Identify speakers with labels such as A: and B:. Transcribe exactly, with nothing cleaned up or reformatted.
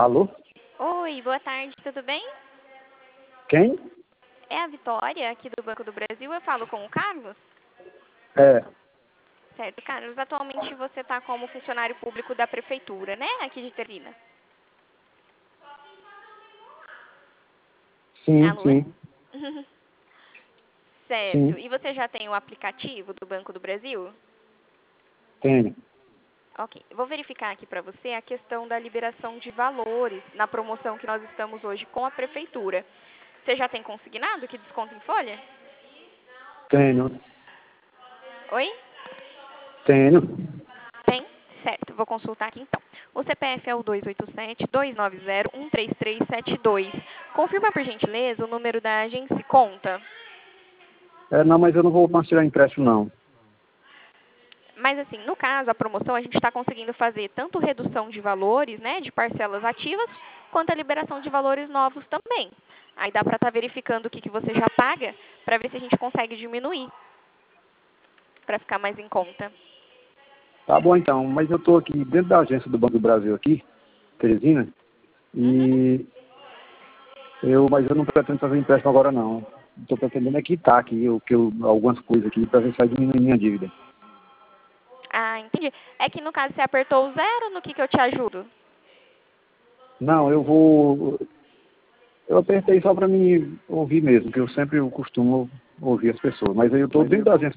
A: Alô?
B: Oi, boa tarde, tudo bem?
A: Quem?
B: É a Vitória, aqui do Banco do Brasil. Eu falo com o Carlos?
A: É,
B: Certo, Carlos. Atualmente você está como funcionário público da Prefeitura, né? Aqui de Teresina.
A: sim,
B: Alô?
A: sim,
B: Certo.
A: sim,
B: E você já tem o aplicativo do Banco do Brasil?
A: tenho.
B: Ok. Vou verificar aqui para você a questão da liberação de valores na promoção que nós estamos hoje com a Prefeitura. Você já tem consignado que desconto em folha?
A: Tenho,
B: Oi?
A: tenho.
B: Tem? Certo, vou consultar aqui então. O C P F é o dois oito sete, dois nove zero, um três três sete dois. Confirma, por gentileza, o número da agência e conta.
A: É, não, mas eu não vou mais tirar empréstimo, não.
B: Mas assim, no caso, a promoção a gente está conseguindo fazer tanto redução de valores, né, de parcelas ativas, quanto a liberação de valores novos também. Aí dá para estar verificando o que, que você já paga, para ver se a gente consegue diminuir, para ficar mais em conta.
A: Tá bom, então, mas eu estou aqui dentro da agência do Banco do Brasil aqui, Teresina,
B: Uhum.
A: e eu, mas eu não pretendo fazer empréstimo agora, não. Estou pretendendo é quitar aqui eu, que eu, algumas coisas aqui para ver se vai diminuir minha dívida.
B: Ah, entendi. É que no caso você apertou o zero, no que, que eu te ajudo?
A: Não, eu vou... Eu apertei só para me ouvir mesmo, que eu sempre eu costumo ouvir as pessoas. Mas aí eu estou dentro da agência